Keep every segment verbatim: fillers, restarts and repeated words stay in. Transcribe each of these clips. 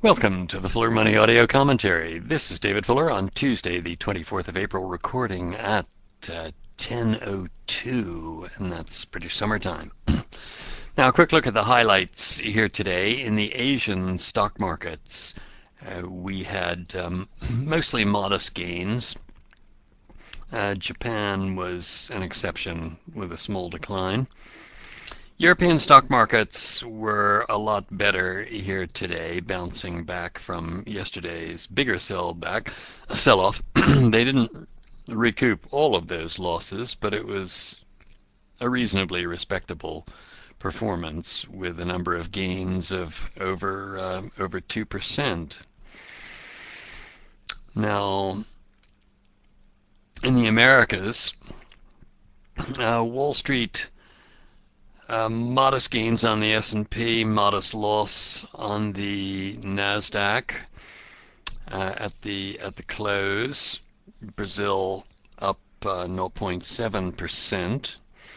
Welcome to the Fuller Money Audio Commentary. This is David Fuller on Tuesday, the twenty-fourth of April, recording at uh, ten oh two, and that's British summertime. Now, a quick look at the highlights here today. In the Asian stock markets, uh, we had um, mostly modest gains. Uh, Japan was an exception with a small decline. European stock markets were a lot better here today, bouncing back from yesterday's bigger sell back, sell-off. They didn't recoup all of those losses, but it was a reasonably respectable performance with a number of gains of over uh, over two percent. Now, in the Americas, uh, Wall Street. Uh, modest gains on the S and P, modest loss on the Nasdaq uh, at the at the close. Brazil up uh, zero point seven percent,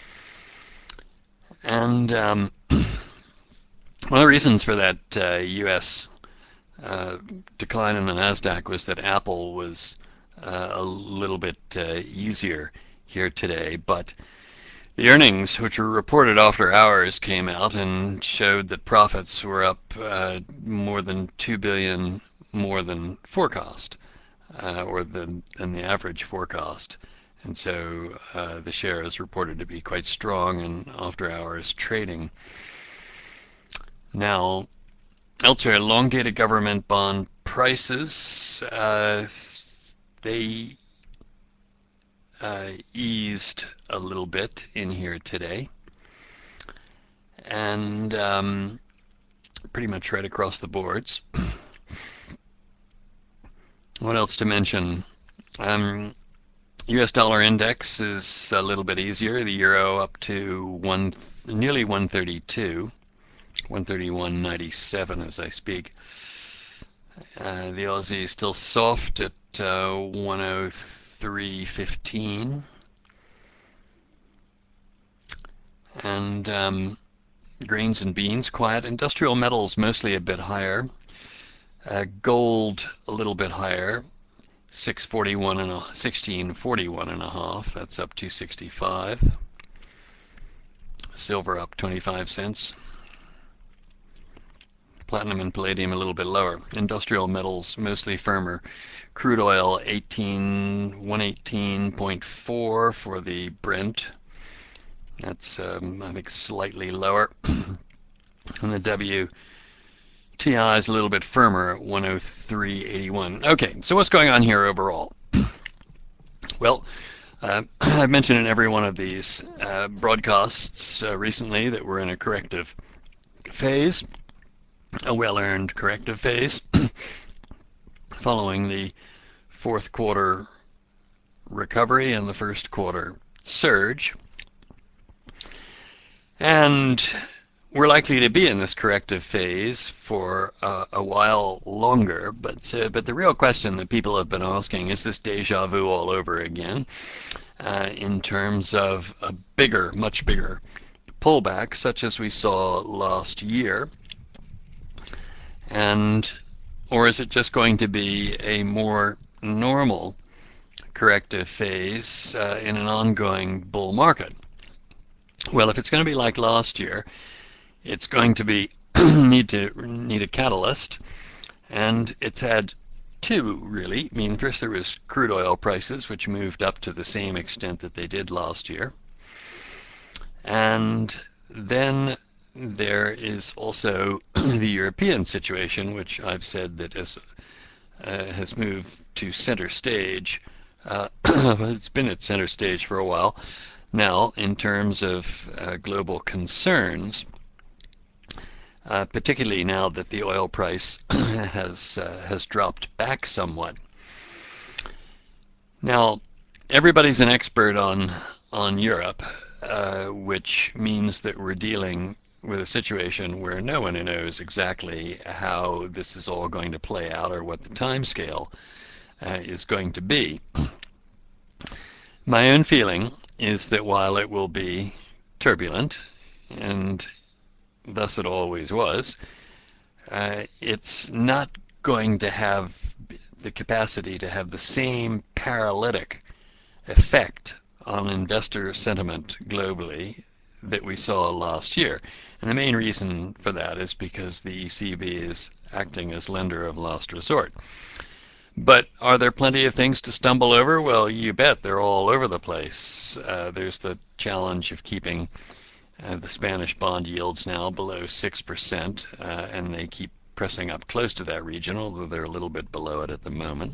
and um, one of the reasons for that uh, U S uh, decline in the Nasdaq was that Apple was uh, a little bit uh, easier here today, but the earnings, which were reported after hours, came out and showed that profits were up uh, more than two billion dollars more than forecast, uh, or than, than the average forecast. And so uh, the share is reported to be quite strong in after hours trading. Now, elsewhere, long-dated government bond prices, uh, they Uh, eased a little bit in here today, and um, pretty much right across the boards. What else to mention? Um, U S dollar index is a little bit easier. The euro up to one, nearly one thirty-two, one thirty-one ninety-seven as I speak. Uh, the Aussie is still soft at uh, one oh three fifteen. And um, grains and beans quiet. Industrial metals mostly a bit higher. Uh, gold a little bit higher, six forty-one and a sixteen forty-one and a half. That's up two sixty-five. Silver up twenty-five cents. Platinum and palladium a little bit lower. Industrial metals mostly firmer. Crude oil eighteen one eighteen point four for the Brent. That's, um, I think, slightly lower. And the W T I is a little bit firmer at one oh three eighty-one. Okay, so what's going on here overall? Well, uh, I've mentioned in every one of these uh, broadcasts uh, recently that we're in a corrective phase, a well-earned corrective phase, following the fourth quarter recovery and the first quarter surge. And we're likely to be in this corrective phase for uh, a while longer, but uh, but the real question that people have been asking is this deja vu all over again uh, in terms of a bigger, much bigger pullback such as we saw last year, and or is it just going to be a more normal corrective phase uh, in an ongoing bull market? Well, if it's going to be like last year, it's going to be need to need a catalyst, and it's had two really. I mean, first there was crude oil prices, which moved up to the same extent that they did last year, and then there is also the European situation, which I've said that has uh, has moved to center stage. Uh, it's been at center stage for a while now in terms of uh, global concerns, uh, particularly now that the oil price has uh, has dropped back somewhat. Now, everybody's an expert on on Europe, uh, which means that we're dealing with a situation where no one knows exactly how this is all going to play out or what the time scale uh, is going to be. My own feeling is that while it will be turbulent, and thus it always was, uh, it's not going to have the capacity to have the same paralytic effect on investor sentiment globally that we saw last year. And the main reason for that is because the E C B is acting as lender of last resort. But are there plenty of things to stumble over? Well, you bet. They're all over the place. Uh, there's the challenge of keeping uh, the Spanish bond yields now below six percent, uh, and they keep pressing up close to that region, although they're a little bit below it at the moment.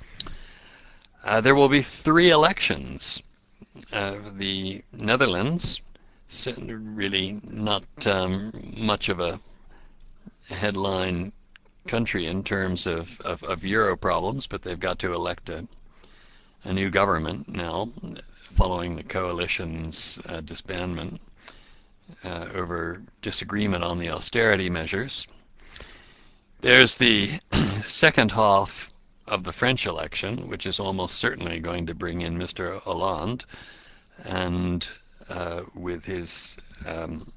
Uh, there will be three elections. Uh, the Netherlands, really not um, much of a headline country in terms of, of, of Euro problems, but they've got to elect a, a new government now following the coalition's uh, disbandment uh, over disagreement on the austerity measures. There's the second half of the French election, which is almost certainly going to bring in Mister Hollande, and uh, with his um,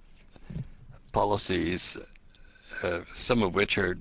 policies, uh, some of which are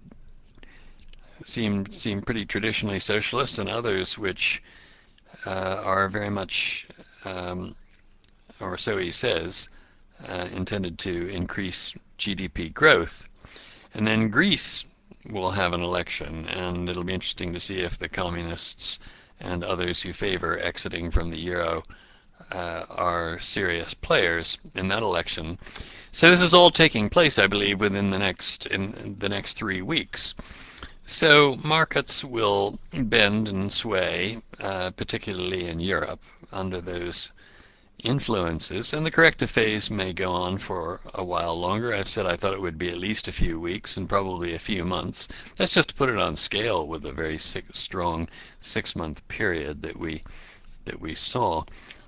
seem seem pretty traditionally socialist, and others which uh, are very much, um, or so he says, uh, intended to increase G D P growth. And then Greece will have an election, and it'll be interesting to see if the communists and others who favor exiting from the euro uh, are serious players in that election. So this is all taking place, I believe, within the next in the next three weeks. So markets will bend and sway, uh, particularly in Europe, under those influences, and the corrective phase may go on for a while longer. I've said I thought it would be at least a few weeks and probably a few months. That's just to put it on scale with a very six, strong six-month period that we that we saw.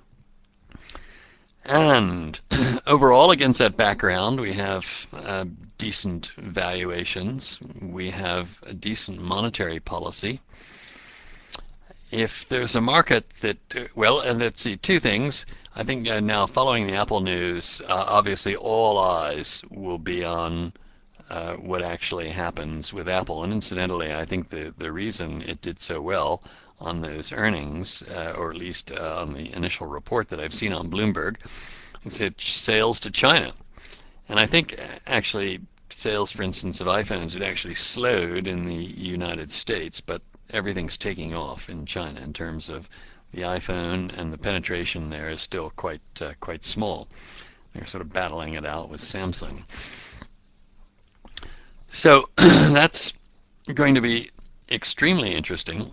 And overall, against that background, we have uh, decent valuations. We have a decent monetary policy. If there's a market that, well, and let's see, two things. I think uh, now following the Apple news, uh, obviously all eyes will be on uh, what actually happens with Apple. And incidentally, I think the, the reason it did so well on those earnings, uh, or at least uh, on the initial report that I've seen on Bloomberg, is its sales to China. And I think actually sales, for instance, of iPhones had actually slowed in the United States, but everything's taking off in China in terms of the iPhone, and the penetration there is still quite uh, quite small. They're sort of battling it out with Samsung. So that's going to be extremely interesting.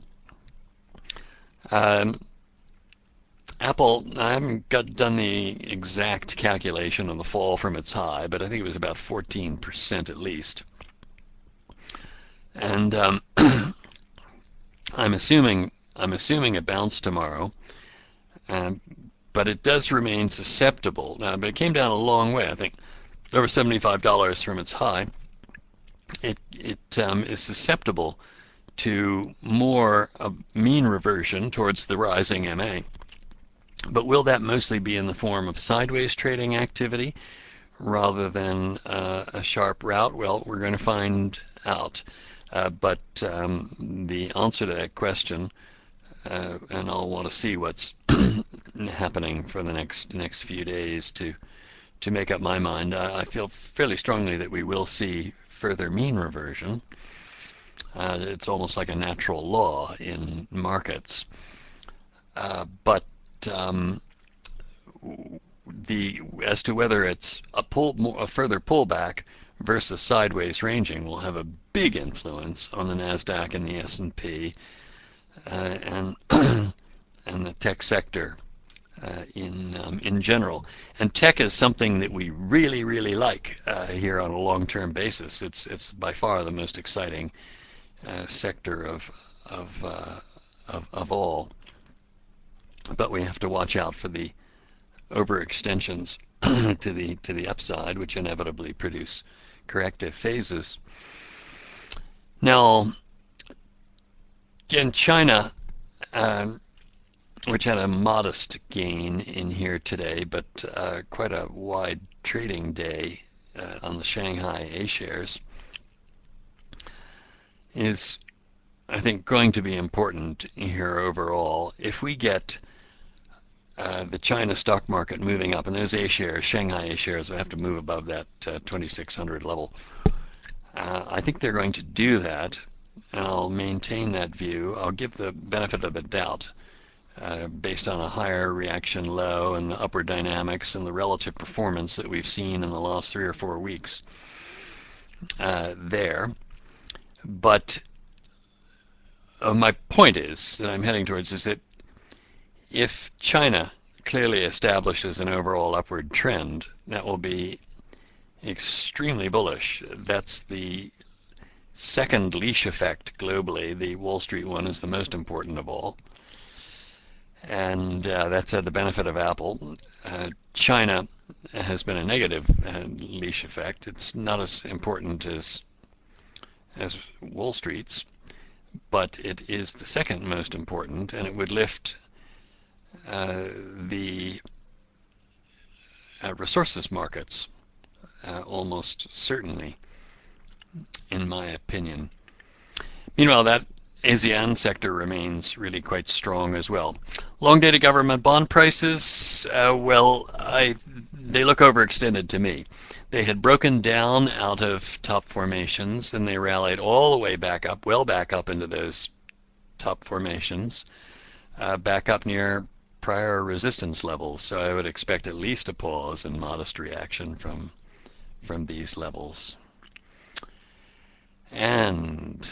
Um, Apple, I haven't got done the exact calculation on the fall from its high, but I think it was about fourteen percent at least. And um, I'm assuming I'm assuming a bounce tomorrow, um, but it does remain susceptible. Now, but it came down a long way. I think over seventy-five dollars from its high. It it um, is susceptible to more uh, mean reversion towards the rising M A. But will that mostly be in the form of sideways trading activity rather than uh, a sharp rout? Well, we're going to find out. Uh, but um, the answer to that question, uh, and I'll want to see what's happening for the next next few days to to make up my mind. I, I feel fairly strongly that we will see further mean reversion. Uh, it's almost like a natural law in markets. Uh, but um, the as to whether it's a pull, a further pullback versus sideways ranging will have a big influence on the NASDAQ and the S and P uh, and and the tech sector uh, in um, in general. And tech is something that we really really like uh, here on a long-term basis. It's it's by far the most exciting uh, sector of of, uh, of of all. But we have to watch out for the overextensions to the to the upside, which inevitably produce corrective phases. Now, in China, um, which had a modest gain in here today, but uh, quite a wide trading day uh, on the Shanghai A shares, is, I think, going to be important here overall. If we get uh, the China stock market moving up, and those A shares, Shanghai A shares, will have to move above that uh, twenty-six hundred level. Uh, I think they're going to do that, and I'll maintain that view. I'll give the benefit of the doubt uh, based on a higher reaction low and the upward dynamics and the relative performance that we've seen in the last three or four weeks uh, there. But uh, my point is that I'm heading towards is that if China clearly establishes an overall upward trend, that will be extremely bullish. That's the second leash effect globally. The Wall Street one is the most important of all. And uh, that's had the benefit of Apple. Uh, China has been a negative uh, leash effect. It's not as important as as Wall Street's, but it is the second most important, and it would lift uh, the uh, resources markets uh, almost certainly, in my opinion. Meanwhile, that ASEAN sector remains really quite strong as well. Long-dated government bond prices, uh, well, I, they look overextended to me. They had broken down out of top formations, and they rallied all the way back up, well back up into those top formations, uh, back up near prior resistance levels. So I would expect at least a pause and modest reaction from from these levels. And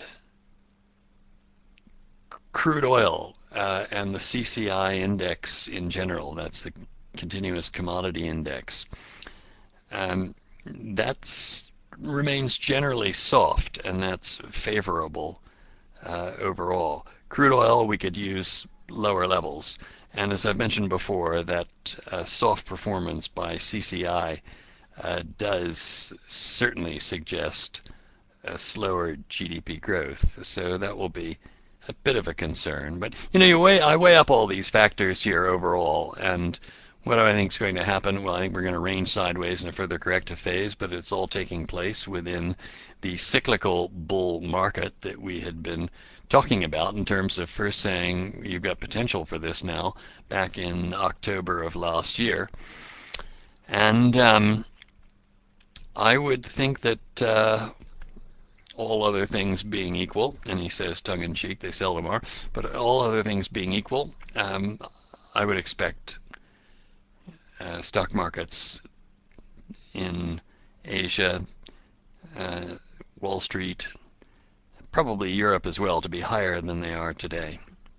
crude oil uh, and the C C I index in general, that's the continuous commodity index, um, that's remains generally soft, and that's favorable uh, overall. Crude oil, we could use lower levels, and as I've mentioned before, that uh, soft performance by C C I uh, does certainly suggest a slower G D P growth, so that will be a bit of a concern. But you know, you weigh, I weigh up all these factors here overall, and what do I think is going to happen? Well, I think we're going to range sideways in a further corrective phase, but it's all taking place within the cyclical bull market that we had been talking about in terms of first saying you've got potential for this now back in October of last year. And um, I would think that uh, all other things being equal, and he says tongue-in-cheek, they seldom are, but all other things being equal, um, I would expect uh, stock markets in Asia, uh, Wall Street, probably Europe as well, to be higher than they are today.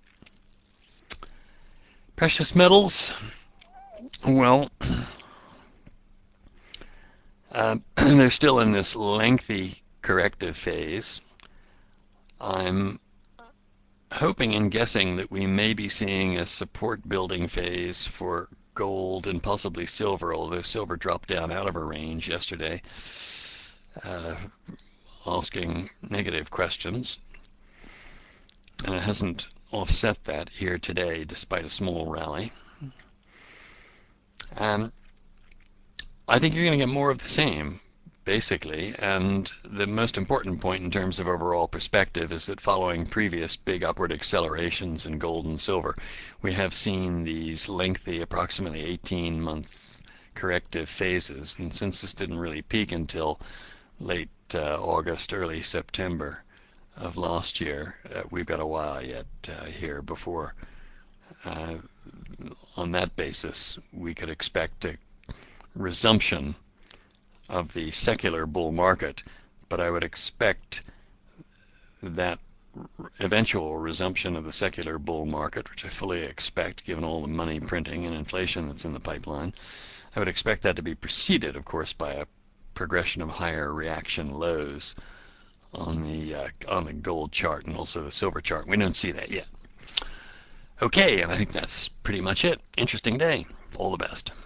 Precious metals, well, uh, they're still in this lengthy corrective phase. I'm hoping and guessing that we may be seeing a support building phase for gold and possibly silver, although silver dropped down out of a range yesterday, uh, asking negative questions. And it hasn't offset that here today despite a small rally. Um, I think you're going to get more of the same, basically, and the most important point in terms of overall perspective is that following previous big upward accelerations in gold and silver, we have seen these lengthy, approximately eighteen month corrective phases, and since this didn't really peak until late uh, August, early September of last year, uh, we've got a while yet uh, here before, uh, on that basis, we could expect a resumption of the secular bull market, but I would expect that eventual resumption of the secular bull market, which I fully expect given all the money printing and inflation that's in the pipeline, I would expect that to be preceded, of course, by a progression of higher reaction lows on the uh, on the gold chart and also the silver chart. We don't see that yet. Okay, and I think that's pretty much it. Interesting day. All the best.